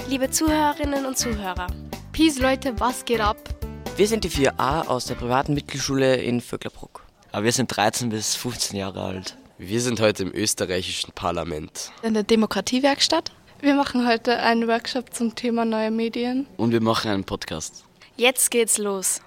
Liebe Zuhörerinnen und Zuhörer. Peace Leute, was geht ab? Wir sind die 4a aus der privaten Mittelschule in Vöcklerbruck. Aber wir sind 13 bis 15 Jahre alt. Wir sind heute im österreichischen Parlament. In der Demokratiewerkstatt. Wir machen heute einen Workshop zum Thema neue Medien. Und wir machen einen Podcast. Jetzt geht's los.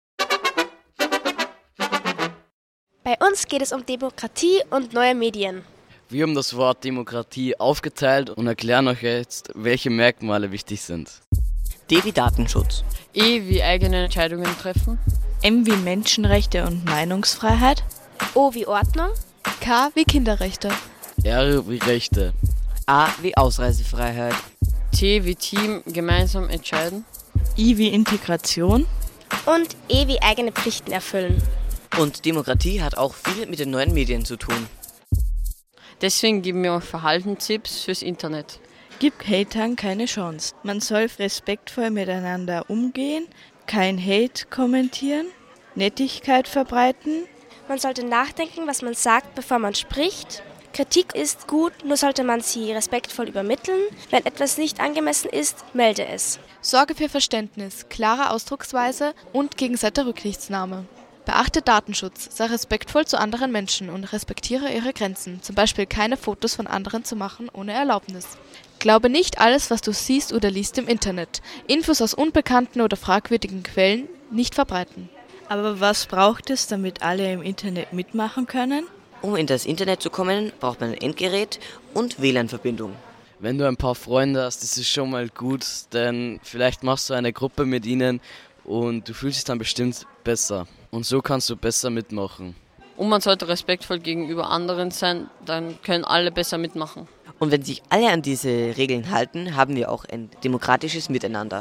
Bei uns geht es um Demokratie und neue Medien. Wir haben das Wort Demokratie aufgeteilt und erklären euch jetzt, welche Merkmale wichtig sind. D wie Datenschutz. E wie eigene Entscheidungen treffen. M wie Menschenrechte und Meinungsfreiheit. O wie Ordnung. K wie Kinderrechte. R wie Rechte. A wie Ausreisefreiheit. T wie Team, gemeinsam entscheiden. I wie Integration. Und E wie eigene Pflichten erfüllen. Und Demokratie hat auch viel mit den neuen Medien zu tun. Deswegen geben wir auch Verhaltenstipps fürs Internet. Gib Hatern keine Chance. Man soll respektvoll miteinander umgehen, kein Hate kommentieren, Nettigkeit verbreiten. Man sollte nachdenken, was man sagt, bevor man spricht. Kritik ist gut, nur sollte man sie respektvoll übermitteln. Wenn etwas nicht angemessen ist, melde es. Sorge für Verständnis, klare Ausdrucksweise und gegenseitige Rücksichtnahme. Beachte Datenschutz, sei respektvoll zu anderen Menschen und respektiere ihre Grenzen, zum Beispiel keine Fotos von anderen zu machen ohne Erlaubnis. Glaube nicht alles, was du siehst oder liest im Internet. Infos aus unbekannten oder fragwürdigen Quellen nicht verbreiten. Aber was braucht es, damit alle im Internet mitmachen können? Um in das Internet zu kommen, braucht man ein Endgerät und WLAN-Verbindung. Wenn du ein paar Freunde hast, ist es schon mal gut, denn vielleicht machst du eine Gruppe mit ihnen und du fühlst dich dann bestimmt besser. Und so kannst du besser mitmachen. Und man sollte respektvoll gegenüber anderen sein, dann können alle besser mitmachen. Und wenn sich alle an diese Regeln halten, haben wir auch ein demokratisches Miteinander.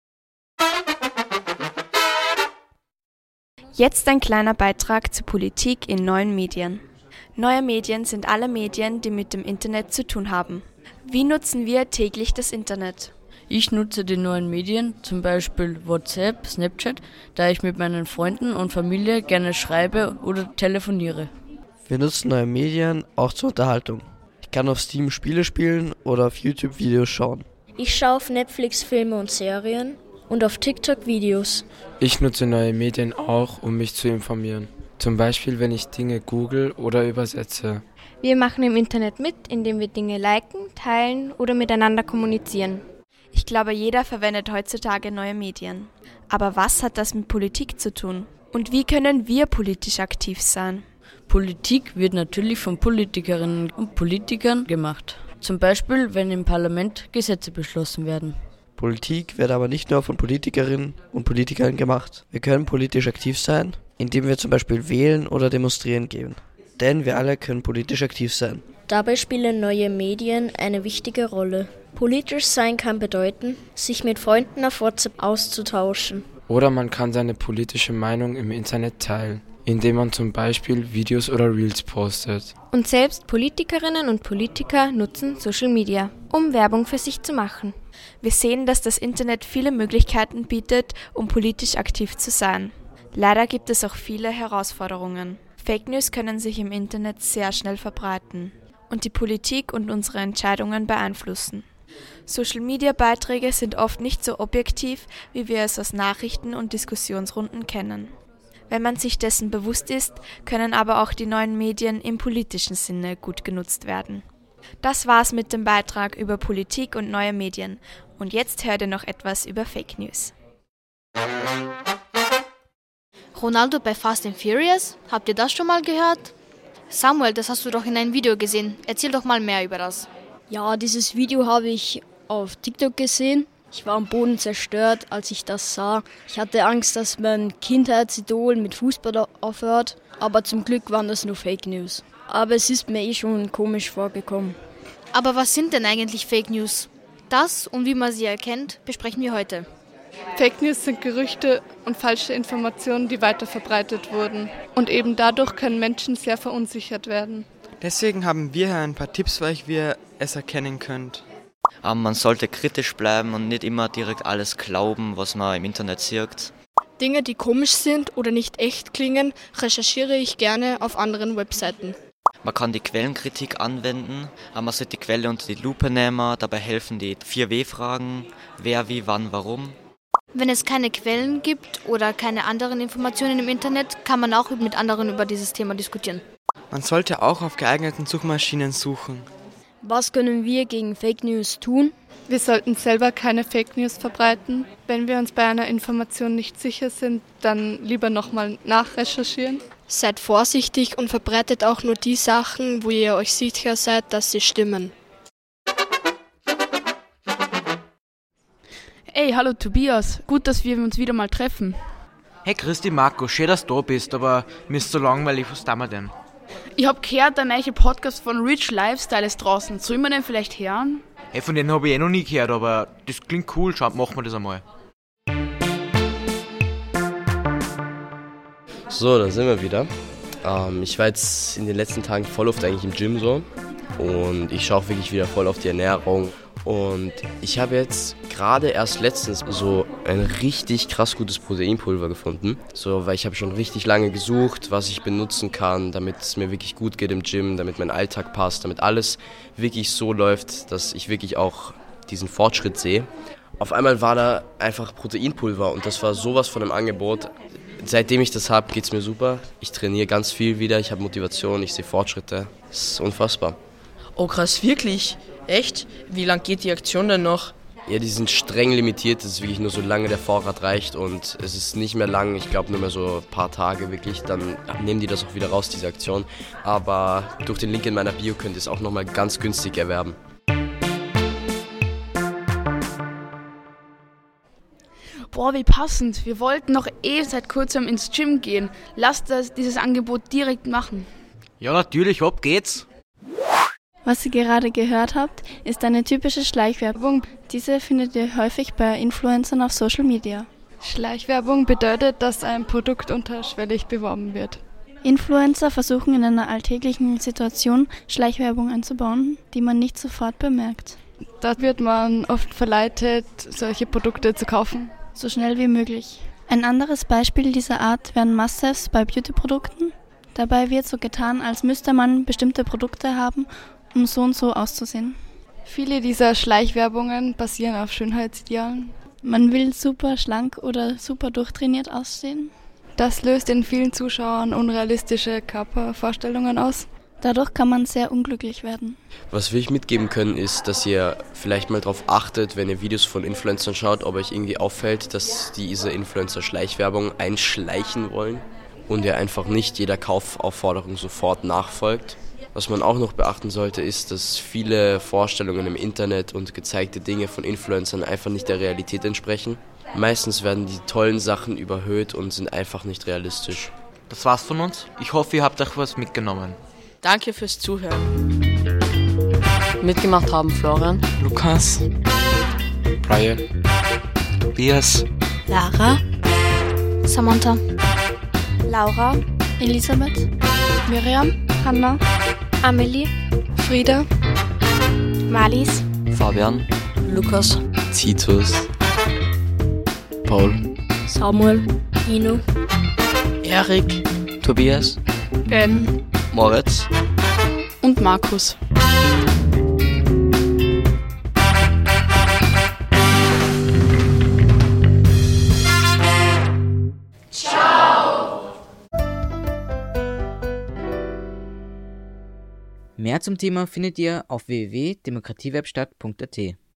Jetzt ein kleiner Beitrag zur Politik in neuen Medien. Neue Medien sind alle Medien, die mit dem Internet zu tun haben. Wie nutzen wir täglich das Internet? Ich nutze die neuen Medien, zum Beispiel WhatsApp, Snapchat, da ich mit meinen Freunden und Familie gerne schreibe oder telefoniere. Wir nutzen neue Medien auch zur Unterhaltung. Ich kann auf Steam Spiele spielen oder auf YouTube Videos schauen. Ich schaue auf Netflix Filme und Serien und auf TikTok Videos. Ich nutze neue Medien auch, um mich zu informieren. Zum Beispiel, wenn ich Dinge google oder übersetze. Wir machen im Internet mit, indem wir Dinge liken, teilen oder miteinander kommunizieren. Ich glaube, jeder verwendet heutzutage neue Medien. Aber was hat das mit Politik zu tun? Und wie können wir politisch aktiv sein? Politik wird natürlich von Politikerinnen und Politikern gemacht. Zum Beispiel, wenn im Parlament Gesetze beschlossen werden. Politik wird aber nicht nur von Politikerinnen und Politikern gemacht. Wir können politisch aktiv sein, indem wir zum Beispiel wählen oder demonstrieren gehen. Denn wir alle können politisch aktiv sein. Dabei spielen neue Medien eine wichtige Rolle. Politisch sein kann bedeuten, sich mit Freunden auf WhatsApp auszutauschen. Oder man kann seine politische Meinung im Internet teilen, indem man zum Beispiel Videos oder Reels postet. Und selbst Politikerinnen und Politiker nutzen Social Media, um Werbung für sich zu machen. Wir sehen, dass das Internet viele Möglichkeiten bietet, um politisch aktiv zu sein. Leider gibt es auch viele Herausforderungen. Fake News können sich im Internet sehr schnell verbreiten und die Politik und unsere Entscheidungen beeinflussen. Social-Media-Beiträge sind oft nicht so objektiv, wie wir es aus Nachrichten und Diskussionsrunden kennen. Wenn man sich dessen bewusst ist, können aber auch die neuen Medien im politischen Sinne gut genutzt werden. Das war's mit dem Beitrag über Politik und neue Medien. Und jetzt hört ihr noch etwas über Fake News. Ronaldo bei Fast and Furious? Habt ihr das schon mal gehört? Samuel, das hast du doch in einem Video gesehen. Erzähl doch mal mehr über das. Ja, dieses Video habe ich auf TikTok gesehen. Ich war am Boden zerstört, als ich das sah. Ich hatte Angst, dass mein Kindheitsidol mit Fußball aufhört. Aber zum Glück waren das nur Fake News. Aber es ist mir schon komisch vorgekommen. Aber was sind denn eigentlich Fake News? Das und wie man sie erkennt, besprechen wir heute. Fake News sind Gerüchte und falsche Informationen, die weiterverbreitet wurden. Und eben dadurch können Menschen sehr verunsichert werden. Deswegen haben wir hier ein paar Tipps für euch, wie ihr es erkennen könnt. Aber man sollte kritisch bleiben und nicht immer direkt alles glauben, was man im Internet sieht. Dinge, die komisch sind oder nicht echt klingen, recherchiere ich gerne auf anderen Webseiten. Man kann die Quellenkritik anwenden, aber man sollte die Quelle unter die Lupe nehmen. Dabei helfen die 4W-Fragen: wer, wie, wann, warum. Wenn es keine Quellen gibt oder keine anderen Informationen im Internet, kann man auch mit anderen über dieses Thema diskutieren. Man sollte auch auf geeigneten Suchmaschinen suchen. Was können wir gegen Fake News tun? Wir sollten selber keine Fake News verbreiten. Wenn wir uns bei einer Information nicht sicher sind, dann lieber nochmal nachrecherchieren. Seid vorsichtig und verbreitet auch nur die Sachen, wo ihr euch sicher seid, dass sie stimmen. Hey, hallo Tobias. Gut, dass wir uns wieder mal treffen. Hey, grüß dich Marco. Schön, dass du da bist, aber mir ist so langweilig. Was tun wir denn? Ich hab gehört, der neue Podcast von Rich Lifestyle ist draußen. Sollen wir den vielleicht hören? Hey, von denen habe ich noch nie gehört, aber das klingt cool. Schaut, machen wir das einmal. So, da sind wir wieder. Ich war jetzt in den letzten Tagen voll oft eigentlich im Gym so und ich schaue wirklich wieder voll auf die Ernährung. Und ich habe jetzt gerade erst letztens so ein richtig krass gutes Proteinpulver gefunden. So, weil ich habe schon richtig lange gesucht, was ich benutzen kann, damit es mir wirklich gut geht im Gym, damit mein Alltag passt, damit alles wirklich so läuft, dass ich wirklich auch diesen Fortschritt sehe. Auf einmal war da einfach Proteinpulver und das war sowas von einem Angebot. Seitdem ich das habe, geht es mir super. Ich trainiere ganz viel wieder, ich habe Motivation, ich sehe Fortschritte. Das ist unfassbar. Oh krass, wirklich? Echt? Wie lang geht die Aktion denn noch? Ja, die sind streng limitiert, das ist wirklich nur so lange der Vorrat reicht und es ist nicht mehr lang, ich glaube nur mehr so ein paar Tage wirklich, dann nehmen die das auch wieder raus, diese Aktion. Aber durch den Link in meiner Bio könnt ihr es auch nochmal ganz günstig erwerben. Boah, wie passend. Wir wollten noch seit kurzem ins Gym gehen. Lasst dieses Angebot direkt machen. Ja, natürlich, ab geht's. Was ihr gerade gehört habt, ist eine typische Schleichwerbung. Diese findet ihr häufig bei Influencern auf Social Media. Schleichwerbung bedeutet, dass ein Produkt unterschwellig beworben wird. Influencer versuchen in einer alltäglichen Situation Schleichwerbung einzubauen, die man nicht sofort bemerkt. Da wird man oft verleitet, solche Produkte zu kaufen. So schnell wie möglich. Ein anderes Beispiel dieser Art wären Must-Haves bei Beauty-Produkten. Dabei wird so getan, als müsste man bestimmte Produkte haben, um so und so auszusehen. Viele dieser Schleichwerbungen basieren auf Schönheitsidealen. Man will super schlank oder super durchtrainiert aussehen. Das löst in vielen Zuschauern unrealistische Körpervorstellungen aus. Dadurch kann man sehr unglücklich werden. Was wir euch mitgeben können, ist, dass ihr vielleicht mal darauf achtet, wenn ihr Videos von Influencern schaut, ob euch irgendwie auffällt, dass diese Influencer Schleichwerbung einschleichen wollen und ihr einfach nicht jeder Kaufaufforderung sofort nachfolgt. Was man auch noch beachten sollte, ist, dass viele Vorstellungen im Internet und gezeigte Dinge von Influencern einfach nicht der Realität entsprechen. Meistens werden die tollen Sachen überhöht und sind einfach nicht realistisch. Das war's von uns. Ich hoffe, ihr habt euch was mitgenommen. Danke fürs Zuhören. Mitgemacht haben Florian, Lukas, Brian, Tobias, Lara, Samantha, Laura, Elisabeth, Miriam, Hanna, Amelie, Frieda, Marlies, Fabian, Lukas, Titus, Paul, Samuel, Ino, Erik, Tobias, Ben, Moritz Und Markus. Mehr zum Thema findet ihr auf www.demokratiewebstadt.at.